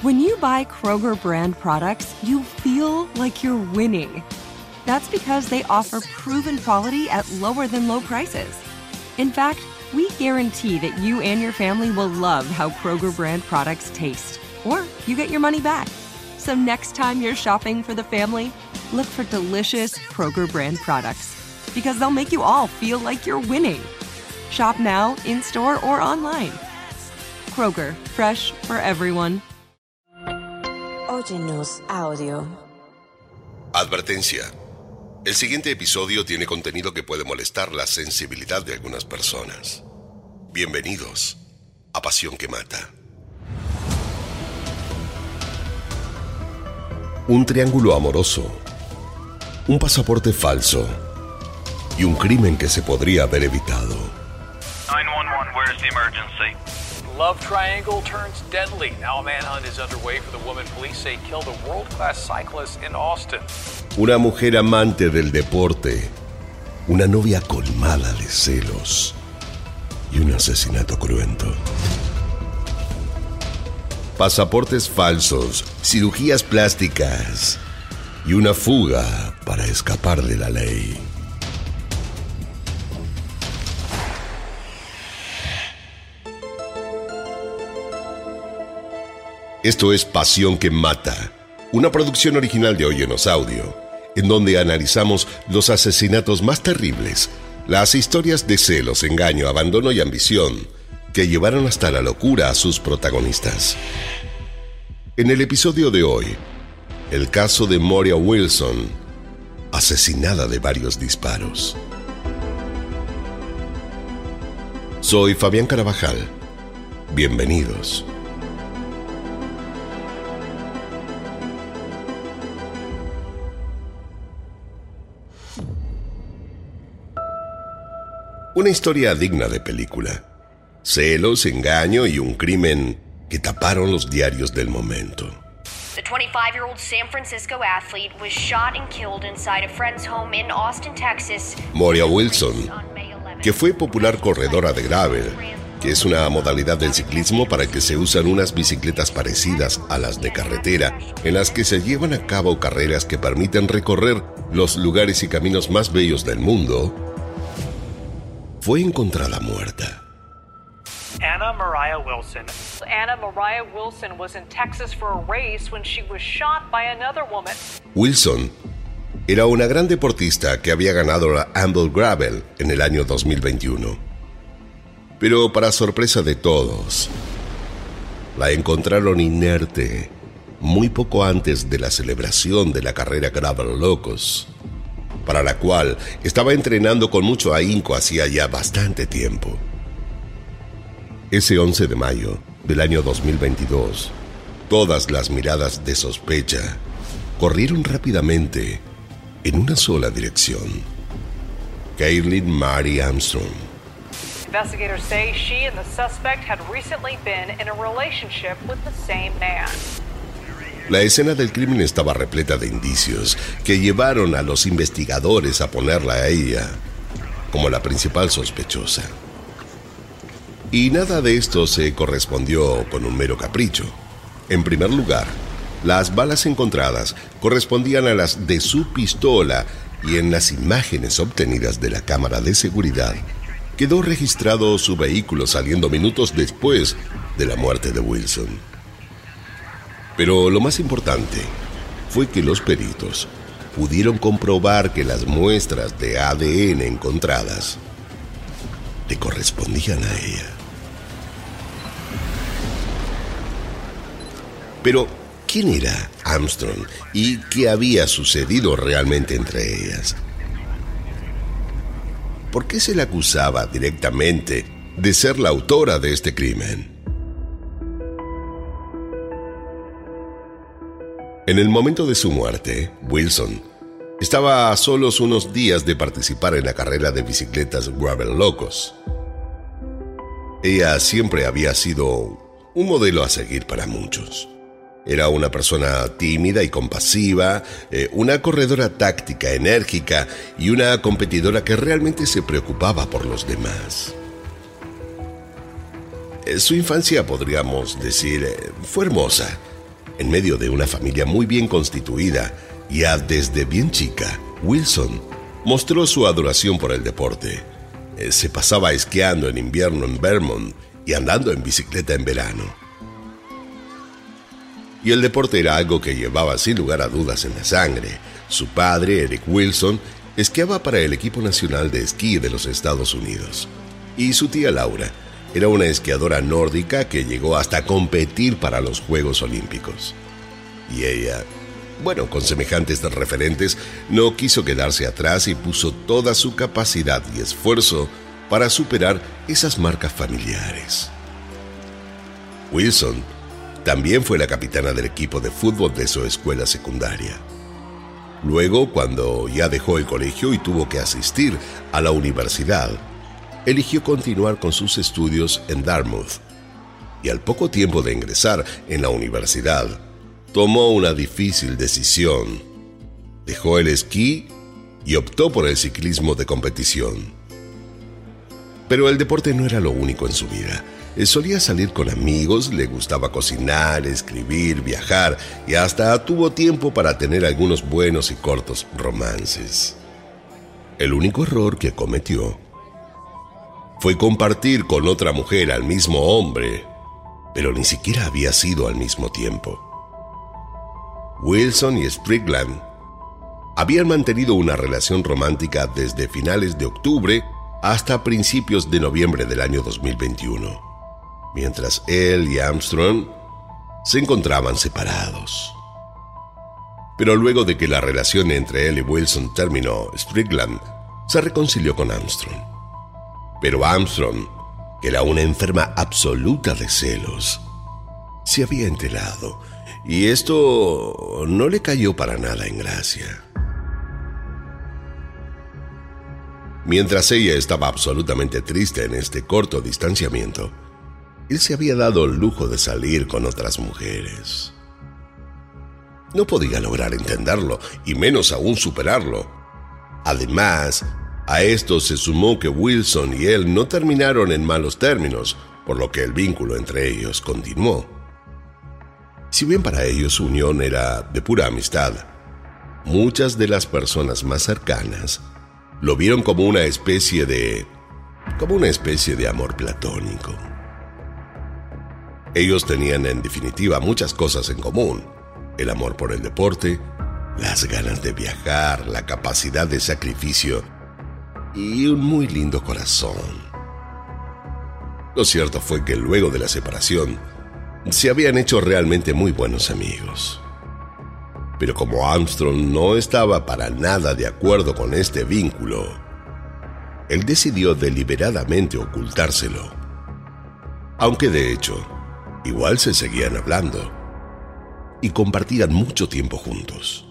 When you buy Kroger brand products, you feel like you're winning. That's because they offer proven quality at lower than low prices. In fact, we guarantee that you and your family will love how Kroger brand products taste, or you get your money back. So next time you're shopping for the family, look for delicious Kroger brand products, because they'll make you all feel like you're winning. Shop now, in-store, or online. Kroger, fresh for everyone. Óyenos audio. Advertencia. El siguiente episodio tiene contenido que puede molestar la sensibilidad de algunas personas. Bienvenidos a Pasión que Mata. Un triángulo amoroso, un pasaporte falso y un crimen que se podría haber evitado. 911, where's the emergency? Love triangle turns deadly. Now a manhunt is underway for the woman police say killed a world-class cyclist in Austin. Una mujer amante del deporte, una novia colmada de celos y un asesinato cruento. Pasaportes falsos, cirugías plásticas y una fuga para escapar de la ley. Esto es Pasión que Mata, una producción original de Óyenos Audio, en donde analizamos los asesinatos más terribles, las historias de celos, engaño, abandono y ambición que llevaron hasta la locura a sus protagonistas. En el episodio de hoy, el caso de Moria Wilson, asesinada de varios disparos. Soy Fabián Carabajal. Bienvenidos. Una historia digna de película. Celos, engaño y un crimen que taparon los diarios del momento. The 25-year-old San Francisco athlete was shot and killed inside a friend's home in Austin, Texas. Moria Wilson, que fue popular corredora de gravel, que es una modalidad del ciclismo para que se usan unas bicicletas parecidas a las de carretera, en las que se llevan a cabo carreras que permiten recorrer los lugares y caminos más bellos del mundo, fue encontrada muerta. Anna Mariah Wilson. Anna Mariah Wilson was in Texas for a race when she was shot by another woman. Wilson era una gran deportista que había ganado la Amble Gravel en el año 2021. Pero para sorpresa de todos, la encontraron inerte muy poco antes de la celebración de la carrera Gravel Locos, para la cual estaba entrenando con mucho ahínco hacía ya bastante tiempo. Ese 11 de mayo del año 2022, todas las miradas de sospecha corrieron rápidamente en una sola dirección: Kaylin Marie Armstrong. Investigators say she and the suspect had recently been in a relationship with the same man. La escena del crimen estaba repleta de indicios que llevaron a los investigadores a ponerla a ella como la principal sospechosa. Y nada de esto se correspondió con un mero capricho. En primer lugar, las balas encontradas correspondían a las de su pistola y en las imágenes obtenidas de la cámara de seguridad quedó registrado su vehículo saliendo minutos después de la muerte de Wilson. Pero lo más importante fue que los peritos pudieron comprobar que las muestras de ADN encontradas le correspondían a ella. Pero, ¿quién era Armstrong y qué había sucedido realmente entre ellas? ¿Por qué se le acusaba directamente de ser la autora de este crimen? En el momento de su muerte, Wilson estaba a solos unos días de participar en la carrera de bicicletas Gravel Locos. Ella siempre había sido un modelo a seguir para muchos. Era una persona tímida y compasiva, una corredora táctica, enérgica y una competidora que realmente se preocupaba por los demás. Su infancia, podríamos decir, fue hermosa. En medio de una familia muy bien constituida, ya desde bien chica, Wilson mostró su adoración por el deporte. Se pasaba esquiando en invierno en Vermont y andando en bicicleta en verano. Y el deporte era algo que llevaba sin lugar a dudas en la sangre. Su padre, Eric Wilson, esquiaba para el equipo nacional de esquí de los Estados Unidos. Y su tía Laura era una esquiadora nórdica que llegó hasta competir para los Juegos Olímpicos. Y ella, bueno, con semejantes referentes, no quiso quedarse atrás y puso toda su capacidad y esfuerzo para superar esas marcas familiares. Wilson también fue la capitana del equipo de fútbol de su escuela secundaria. Luego, cuando ya dejó el colegio y tuvo que asistir a la universidad, eligió continuar con sus estudios en Dartmouth. Y al poco tiempo de ingresar en la universidad, tomó una difícil decisión. Dejó el esquí y optó por el ciclismo de competición. Pero el deporte no era lo único en su vida. Solía salir con amigos, le gustaba cocinar, escribir, viajar y hasta tuvo tiempo para tener algunos buenos y cortos romances. El único error que cometió fue compartir con otra mujer al mismo hombre, pero ni siquiera había sido al mismo tiempo. Wilson y Strickland habían mantenido una relación romántica desde finales de octubre hasta principios de noviembre del año 2021, mientras él y Armstrong se encontraban separados. Pero luego de que la relación entre él y Wilson terminó, Strickland se reconcilió con Armstrong. Pero Armstrong, que era una enferma absoluta de celos, se había enterado, y esto no le cayó para nada en gracia. Mientras ella estaba absolutamente triste en este corto distanciamiento, él se había dado el lujo de salir con otras mujeres. No podía lograr entenderlo, y menos aún superarlo. Además, a esto se sumó que Wilson y él no terminaron en malos términos, por lo que el vínculo entre ellos continuó. Si bien para ellos su unión era de pura amistad, muchas de las personas más cercanas lo vieron como una especie de amor platónico. Ellos tenían en definitiva muchas cosas en común: el amor por el deporte, las ganas de viajar, la capacidad de sacrificio y un muy lindo corazón. Lo cierto fue que luego de la separación se habían hecho realmente muy buenos amigos. Pero como Armstrong no estaba para nada de acuerdo con este vínculo, él decidió deliberadamente ocultárselo. Aunque de hecho, igual se seguían hablando y compartían mucho tiempo juntos.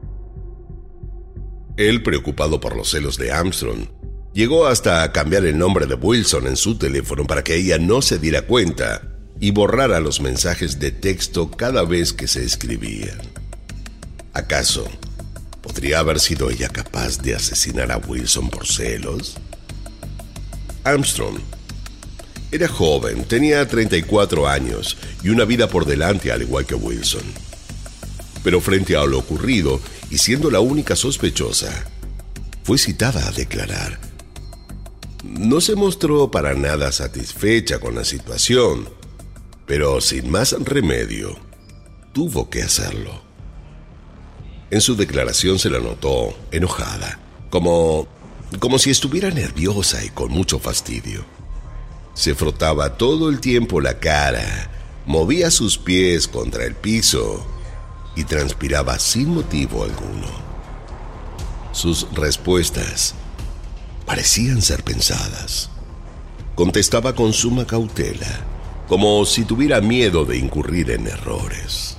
Él, preocupado por los celos de Armstrong, llegó hasta a cambiar el nombre de Wilson en su teléfono para que ella no se diera cuenta y borrara los mensajes de texto cada vez que se escribían. ¿Acaso podría haber sido ella capaz de asesinar a Wilson por celos? Armstrong era joven, tenía 34 años y una vida por delante al igual que Wilson. Pero frente a lo ocurrido, y siendo la única sospechosa, fue citada a declarar. No se mostró para nada satisfecha con la situación, pero sin más remedio, tuvo que hacerlo. En su declaración se la notó enojada, como si estuviera nerviosa y con mucho fastidio. Se frotaba todo el tiempo la cara, movía sus pies contra el piso y transpiraba sin motivo alguno. Sus respuestas parecían ser pensadas. Contestaba con suma cautela, como si tuviera miedo de incurrir en errores.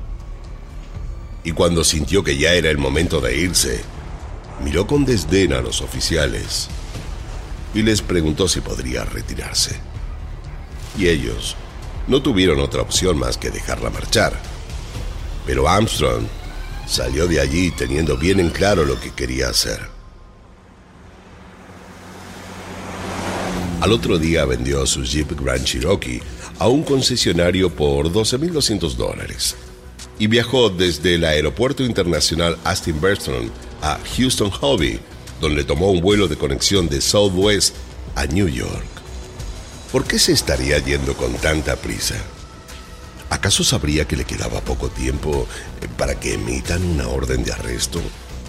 Y cuando sintió que ya era el momento de irse, miró con desdén a los oficiales y les preguntó si podría retirarse. Y ellos no tuvieron otra opción más que dejarla marchar. Pero Armstrong salió de allí teniendo bien en claro lo que quería hacer. Al otro día vendió su Jeep Grand Cherokee a un concesionario por $12,200. y viajó desde el Aeropuerto Internacional Austin Bergstrom a Houston Hobby, donde tomó un vuelo de conexión de Southwest a New York. ¿Por qué se estaría yendo con tanta prisa? ¿Acaso sabría que le quedaba poco tiempo para que emitan una orden de arresto?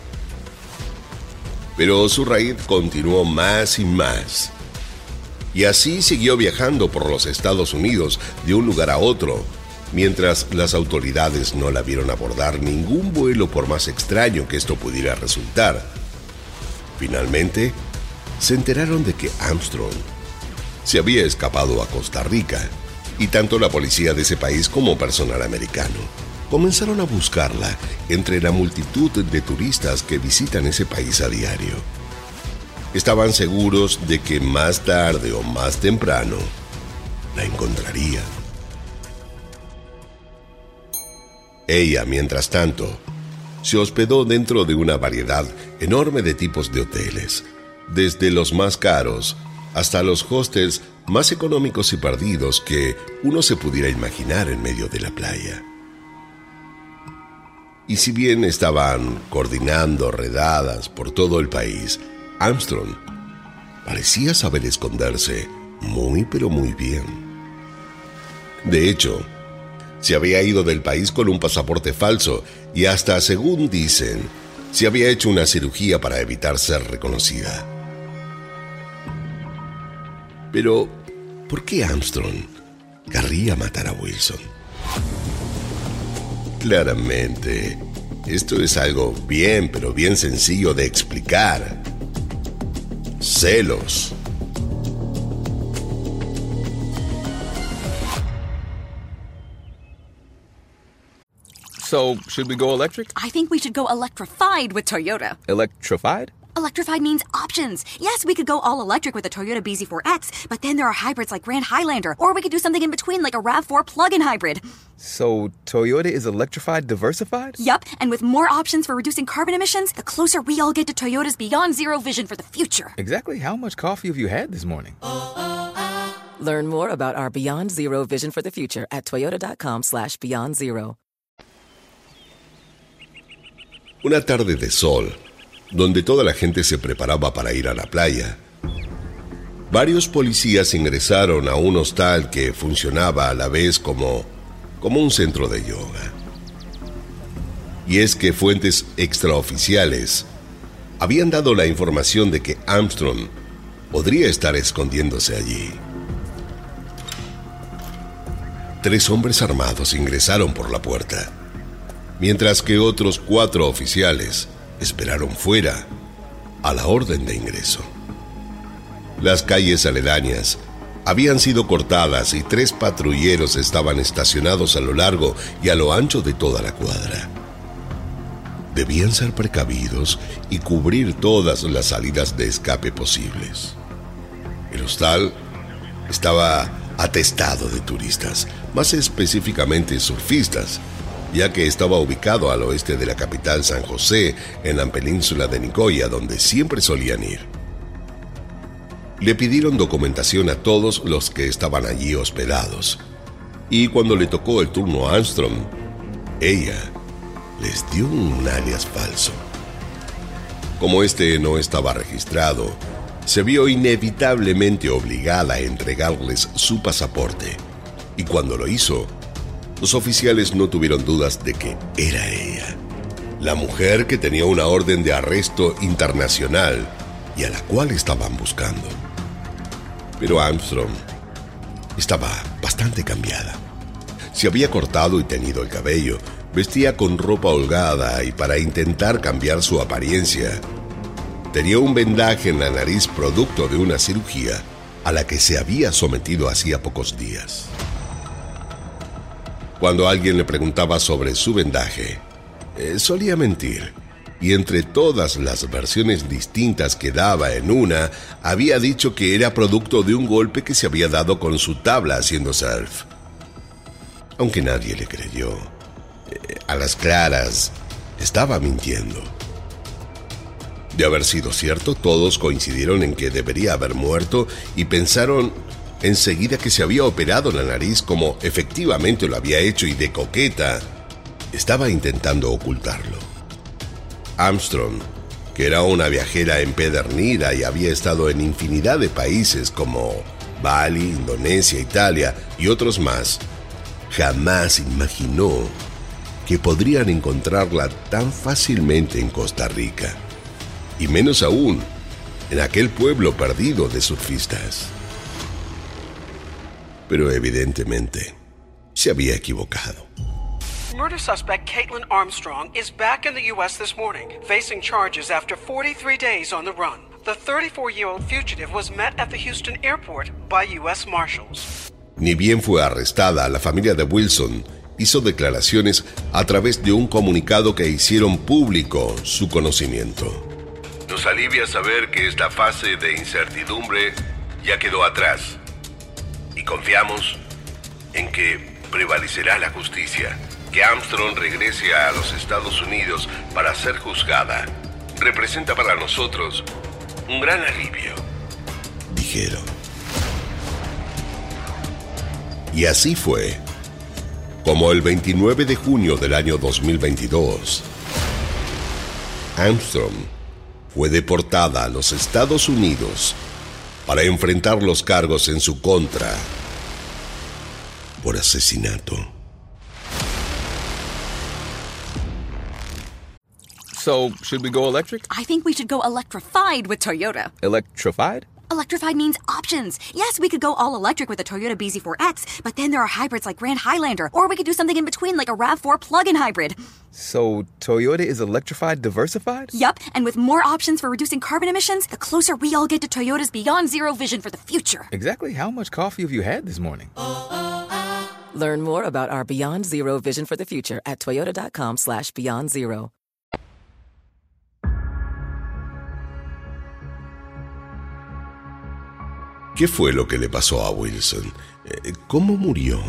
Pero su raíz continuó más y más. Y así siguió viajando por los Estados Unidos de un lugar a otro, mientras las autoridades no la vieron abordar ningún vuelo por más extraño que esto pudiera resultar. Finalmente, se enteraron de que Armstrong se había escapado a Costa Rica, y tanto la policía de ese país como personal americano comenzaron a buscarla entre la multitud de turistas que visitan ese país a diario. Estaban seguros de que más tarde o más temprano la encontrarían. Ella, mientras tanto, se hospedó dentro de una variedad enorme de tipos de hoteles, desde los más caros hasta los hostels más económicos y perdidos que uno se pudiera imaginar en medio de la playa. Y si bien estaban coordinando redadas por todo el país, Armstrong parecía saber esconderse muy pero muy bien. De hecho, se había ido del país con un pasaporte falso y hasta, según dicen, se había hecho una cirugía para evitar ser reconocida. Pero, ¿por qué Armstrong querría matar a Wilson? Claramente, esto es algo bien, pero bien sencillo de explicar. Celos. So, should we go electric? I think we should go electrified with Toyota. Electrified? Electrified means options. Yes, we could go all electric with a Toyota BZ4X, but then there are hybrids like Grand Highlander, or we could do something in between like a RAV4 plug-in hybrid. So, Toyota is electrified diversified? Yup, and with more options for reducing carbon emissions, the closer we all get to Toyota's Beyond Zero vision for the future. Exactly how much coffee have you had this morning? Learn more about our Beyond Zero vision for the future at toyota.com/Beyond Zero. Una tarde de sol, donde toda la gente se preparaba para ir a la playa. Varios policías ingresaron a un hostal que funcionaba a la vez como un centro de yoga. Y es que fuentes extraoficiales habían dado la información de que Armstrong podría estar escondiéndose allí. 3 hombres armados ingresaron por la puerta, mientras que otros 4 oficiales esperaron fuera a la orden de ingreso. Las calles aledañas habían sido cortadas y 3 patrulleros estaban estacionados a lo largo y a lo ancho de toda la cuadra. Debían ser precavidos y cubrir todas las salidas de escape posibles. El hostal estaba atestado de turistas, más específicamente surfistas, ya que estaba ubicado al oeste de la capital San José, en la península de Nicoya, donde siempre solían ir. Le pidieron documentación a todos los que estaban allí hospedados, y cuando le tocó el turno a Armstrong, ella les dio un alias falso. Como este no estaba registrado, se vio inevitablemente obligada a entregarles su pasaporte, y cuando lo hizo, los oficiales no tuvieron dudas de que era ella, la mujer que tenía una orden de arresto internacional y a la cual estaban buscando. Pero Armstrong estaba bastante cambiada. Se había cortado y teñido el cabello, vestía con ropa holgada y para intentar cambiar su apariencia, tenía un vendaje en la nariz producto de una cirugía a la que se había sometido hacía pocos días. Cuando alguien le preguntaba sobre su vendaje, solía mentir, y entre todas las versiones distintas que daba en una, había dicho que era producto de un golpe que se había dado con su tabla haciendo surf. Aunque nadie le creyó, a las claras, estaba mintiendo. De haber sido cierto, todos coincidieron en que debería haber muerto y pensaron enseguida que se había operado la nariz como efectivamente lo había hecho y de coqueta estaba intentando ocultarlo. Armstrong, que era una viajera empedernida y había estado en infinidad de países como Bali, Indonesia, Italia y otros más, jamás imaginó que podrían encontrarla tan fácilmente en Costa Rica, y menos aún en aquel pueblo perdido de surfistas. Pero evidentemente se había equivocado. Murder suspect Caitlin Armstrong is back in the U.S. this morning, facing charges after 43 days on the run. The 34-year-old fugitive was met at the Houston airport by U.S. Marshals. Ni bien fue arrestada, la familia de Wilson hizo declaraciones a través de un comunicado que hicieron público su conocimiento. Nos alivia saber que esta fase de incertidumbre ya quedó atrás y confiamos en que prevalecerá la justicia, que Armstrong regrese a los Estados Unidos para ser juzgada. Representa para nosotros un gran alivio, dijeron. Y así fue, como el 29 de junio del año 2022, Armstrong fue deportada a los Estados Unidos para enfrentar los cargos en su contra por asesinato. So, should we go electric? I think we should go electrified with Toyota. Electrified? Electrified means options. Yes, we could go all electric with the Toyota BZ4X, but then there are hybrids like Grand Highlander, or we could do something in between like a RAV4 plug-in hybrid. So, Toyota is electrified diversified? Yup, and with more options for reducing carbon emissions, the closer we all get to Toyota's Beyond Zero vision for the future. Exactly how much coffee have you had this morning? Learn more about our Beyond Zero vision for the future at toyota.com/Beyond Zero. ¿Qué fue lo que le pasó a Wilson? ¿Cómo murió?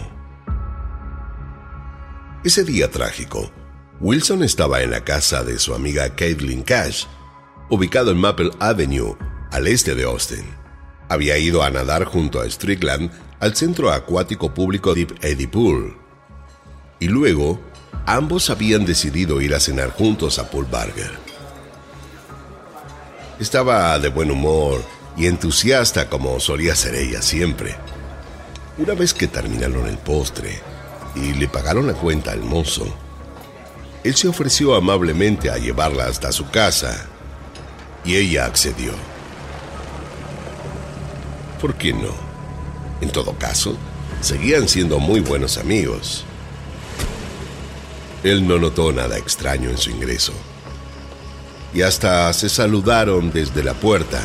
Ese día trágico, Wilson estaba en la casa de su amiga Caitlin Cash, ubicado en Maple Avenue, al este de Austin. Había ido a nadar junto a Strickland al centro acuático público Deep Eddy Pool. Y luego, ambos habían decidido ir a cenar juntos a Pool Burger. Estaba de buen humor y entusiasta como solía ser ella siempre. Una vez que terminaron el postre y le pagaron la cuenta al mozo, él se ofreció amablemente a llevarla hasta su casa y ella accedió. ¿Por qué no? En todo caso, seguían siendo muy buenos amigos. Él no notó nada extraño en su ingreso y hasta se saludaron desde la puerta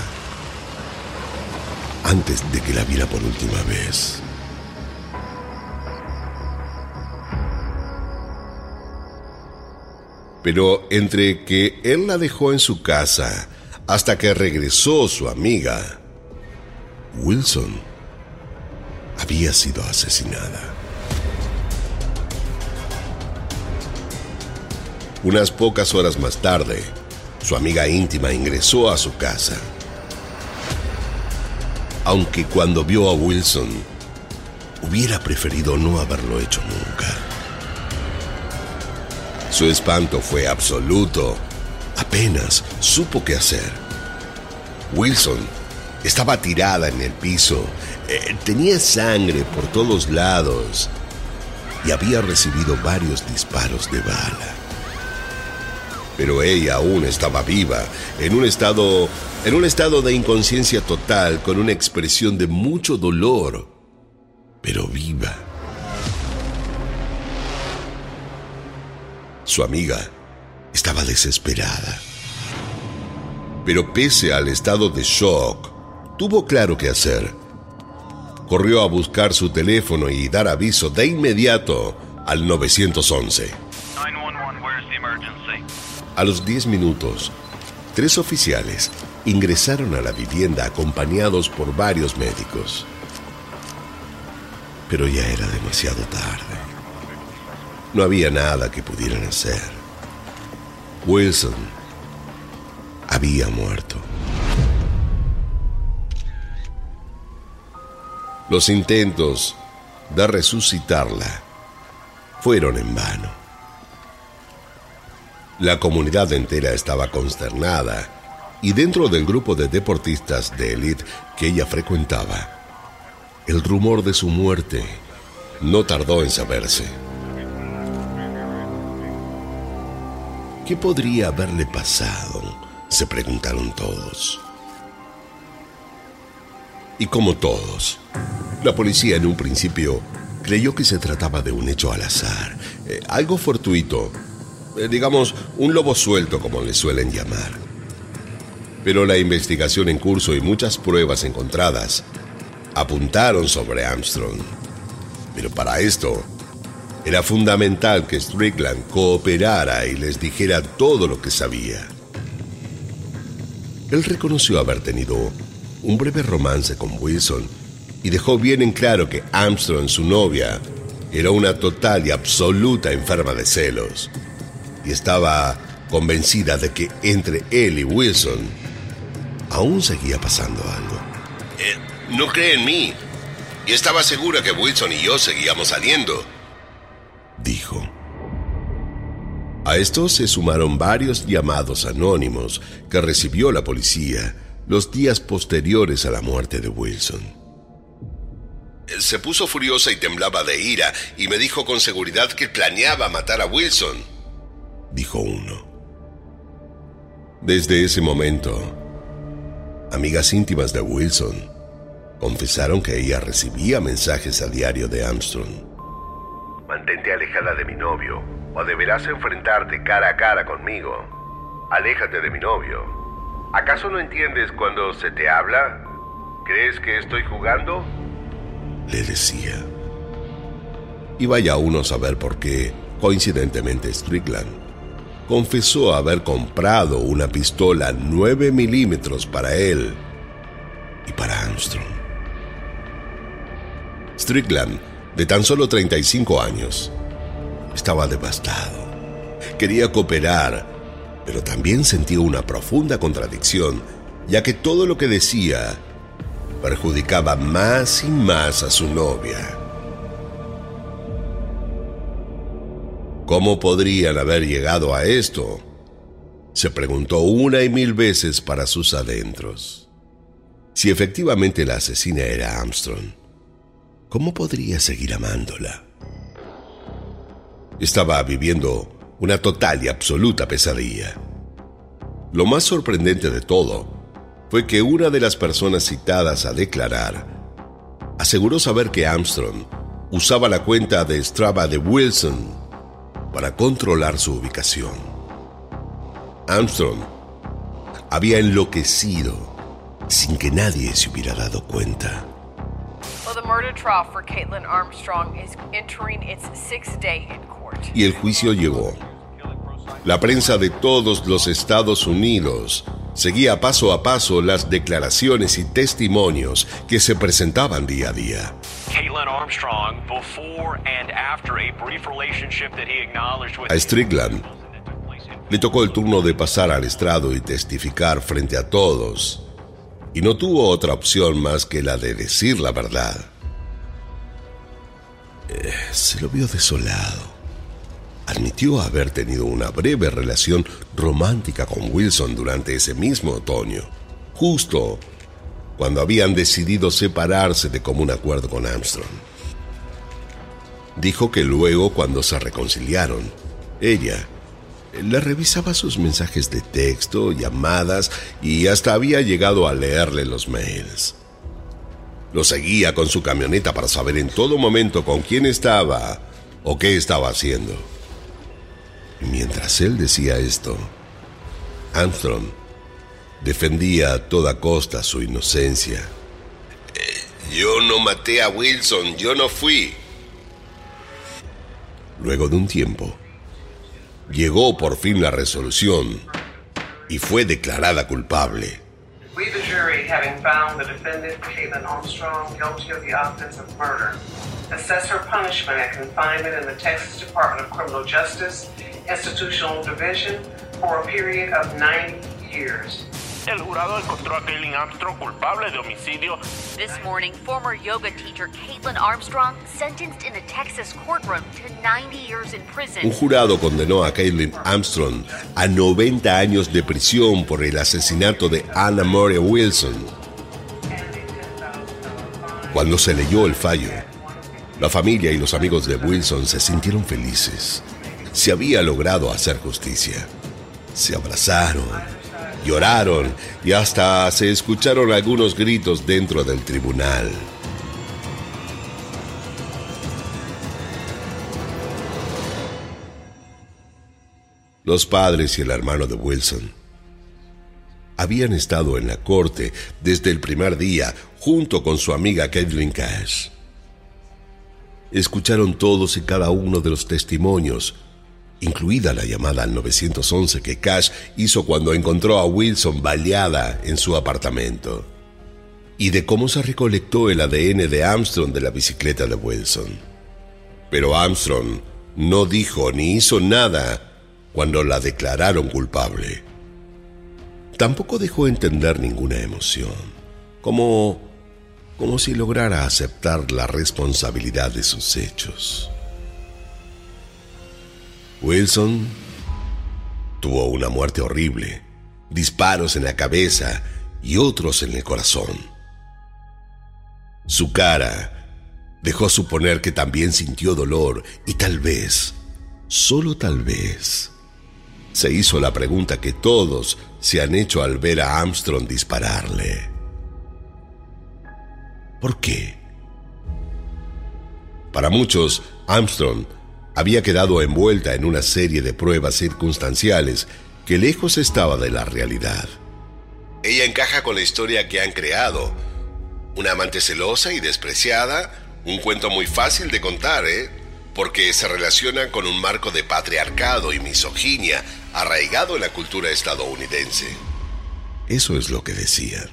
antes de que la viera por última vez. Pero entre que él la dejó en su casa hasta que regresó su amiga, Wilson había sido asesinada. Unas pocas horas más tarde, su amiga íntima ingresó a su casa. Aunque cuando vio a Wilson, hubiera preferido no haberlo hecho nunca. Su espanto fue absoluto. Apenas supo qué hacer. Wilson estaba tirada en el piso. Tenía sangre por todos lados y había recibido varios disparos de bala. Pero ella aún estaba viva, en un estado de inconsciencia total, con una expresión de mucho dolor, pero viva. Su amiga estaba desesperada, pero pese al estado de shock, tuvo claro qué hacer. Corrió a buscar su teléfono y dar aviso de inmediato al 911. 911, where's the emergency? A los 10 minutos, 3 oficiales ingresaron a la vivienda acompañados por varios médicos. Pero ya era demasiado tarde. No había nada que pudieran hacer. Wilson había muerto. Los intentos de resucitarla fueron en vano. La comunidad entera estaba consternada, y dentro del grupo de deportistas de élite que ella frecuentaba, el rumor de su muerte no tardó en saberse. ¿Qué podría haberle pasado?, se preguntaron todos. Y como todos, la policía en un principio creyó que se trataba de un hecho al azar, algo fortuito, digamos, un lobo suelto, como le suelen llamar. Pero la investigación en curso y muchas pruebas encontradas apuntaron sobre Armstrong. Pero para esto era fundamental que Strickland cooperara y les dijera todo lo que sabía. Él reconoció haber tenido un breve romance con Wilson y dejó bien en claro que Armstrong, su novia, era una total y absoluta enferma de celos, y estaba convencida de que entre él y Wilson aún seguía pasando algo. No cree en mí, y estaba segura que Wilson y yo seguíamos saliendo, dijo. A esto se sumaron varios llamados anónimos que recibió la policía los días posteriores a la muerte de Wilson. Se puso furiosa y temblaba de ira y me dijo con seguridad que planeaba matar a Wilson, dijo uno. Desde ese momento, amigas íntimas de Wilson confesaron que ella recibía mensajes a diario de Armstrong. Mantente alejada de mi novio, o deberás enfrentarte cara a cara conmigo. Aléjate de mi novio. ¿Acaso no entiendes cuando se te habla? ¿Crees que estoy jugando?, le decía. Y vaya uno a saber por qué, coincidentemente, Strickland confesó haber comprado una pistola 9 milímetros para él y para Armstrong. Strickland, de tan solo 35 años, estaba devastado. Quería cooperar, pero también sentía una profunda contradicción, ya que todo lo que decía perjudicaba más y más a su novia. ¿Cómo podrían haber llegado a esto?, se preguntó una y mil veces para sus adentros. Si efectivamente la asesina era Armstrong, ¿cómo podría seguir amándola? Estaba viviendo una total y absoluta pesadilla. Lo más sorprendente de todo fue que una de las personas citadas a declarar aseguró saber que Armstrong usaba la cuenta de Strava de Wilson para controlar su ubicación. Armstrong había enloquecido sin que nadie se hubiera dado cuenta. Well, the murder trial for Caitlin Armstrong is entering its 6th day in court. Y el juicio llegó. La prensa de todos los Estados Unidos seguía paso a paso las declaraciones y testimonios que se presentaban día a día. Caitlin Armstrong, before and after a brief relationship that he acknowledged with... A Strickland le tocó el turno de pasar al estrado y testificar frente a todos, y no tuvo otra opción más que la de decir la verdad. Se lo vio desolado. Admitió haber tenido una breve relación romántica con Wilson durante ese mismo otoño, justo cuando habían decidido separarse de común acuerdo con Armstrong. Dijo que luego, cuando se reconciliaron, ella le revisaba sus mensajes de texto, llamadas y hasta había llegado a leerle los mails. Lo seguía con su camioneta para saber en todo momento con quién estaba o qué estaba haciendo. Y mientras él decía esto, Armstrong defendía a toda costa su inocencia. Yo no maté a Wilson, yo no fui. Luego de un tiempo, llegó por fin la resolución y fue declarada culpable. We, the jury, having found the defendant, Caitlin Armstrong, guilty of the offense of murder, assess her punishment and confinement in the Texas Department of Criminal Justice, Institutional Division, for a period of 90 years. El jurado encontró a Caitlin Armstrong culpable de homicidio. This morning, former yoga teacher Caitlin Armstrong sentenced in a Texas courtroom to 90 years in prison. Un jurado condenó a Caitlin Armstrong a 90 años de prisión por el asesinato de Anna Maria Wilson. Cuando se leyó el fallo, la familia y los amigos de Wilson se sintieron felices. Se había logrado hacer justicia. Se abrazaron, lloraron y hasta se escucharon algunos gritos dentro del tribunal. Los padres y el hermano de Wilson habían estado en la corte desde el primer día junto con su amiga Caitlin Cash. Escucharon todos y cada uno de los testimonios, incluida la llamada al 911 que Cash hizo cuando encontró a Wilson baleada en su apartamento, y de cómo se recolectó el ADN de Armstrong de la bicicleta de Wilson. Pero Armstrong no dijo ni hizo nada cuando la declararon culpable. Tampoco dejó entender ninguna emoción, como si lograra aceptar la responsabilidad de sus hechos. Wilson tuvo una muerte horrible, disparos en la cabeza y otros en el corazón. Su cara dejó suponer que también sintió dolor y tal vez, solo tal vez, se hizo la pregunta que todos se han hecho al ver a Armstrong dispararle. ¿Por qué? Para muchos, Armstrong había quedado envuelta en una serie de pruebas circunstanciales que lejos estaba de la realidad. Ella encaja con la historia que han creado. Una amante celosa y despreciada, un cuento muy fácil de contar, porque se relaciona con un marco de patriarcado y misoginia arraigado en la cultura estadounidense. Eso es lo que decían.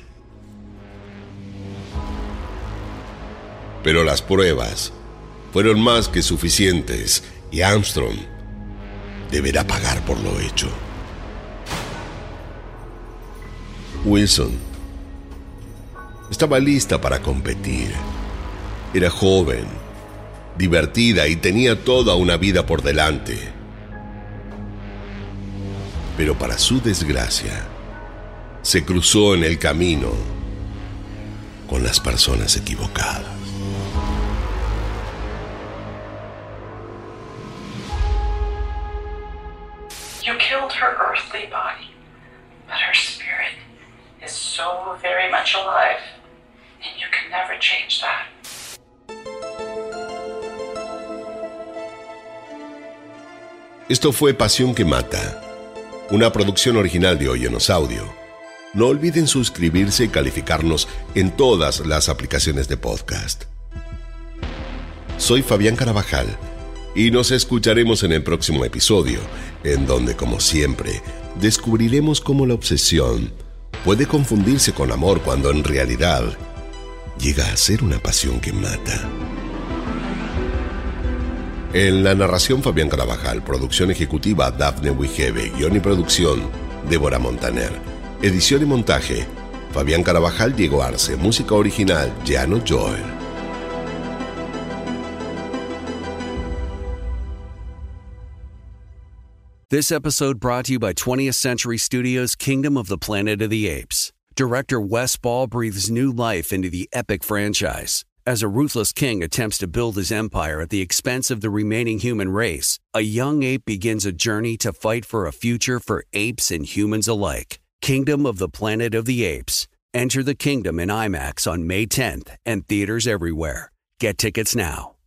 Pero las pruebas fueron más que suficientes y Armstrong deberá pagar por lo hecho. Wilson estaba lista para competir. Era joven, divertida y tenía toda una vida por delante. Pero para su desgracia, se cruzó en el camino con las personas equivocadas. You killed her earthly body, but her spirit is so very much alive, and you can never change that. Esto fue Pasión que Mata, una producción original de Oyenos Audio. No olviden suscribirse y calificarnos en todas las aplicaciones de podcast. Soy Fabián Carabajal y nos escucharemos en el próximo episodio, en donde, como siempre, descubriremos cómo la obsesión puede confundirse con amor cuando en realidad llega a ser una pasión que mata. En la narración, Fabián Carabajal. Producción ejecutiva, Dafne Wigebe. Guión y producción, Débora Montaner. Edición y montaje, Fabián Carabajal, Diego Arce. Música original, Jano Joel. This episode brought to you by 20th Century Studios' Kingdom of the Planet of the Apes. Director Wes Ball breathes new life into the epic franchise. As a ruthless king attempts to build his empire at the expense of the remaining human race, a young ape begins a journey to fight for a future for apes and humans alike. Kingdom of the Planet of the Apes. Enter the kingdom in IMAX on May 10th and theaters everywhere. Get tickets now.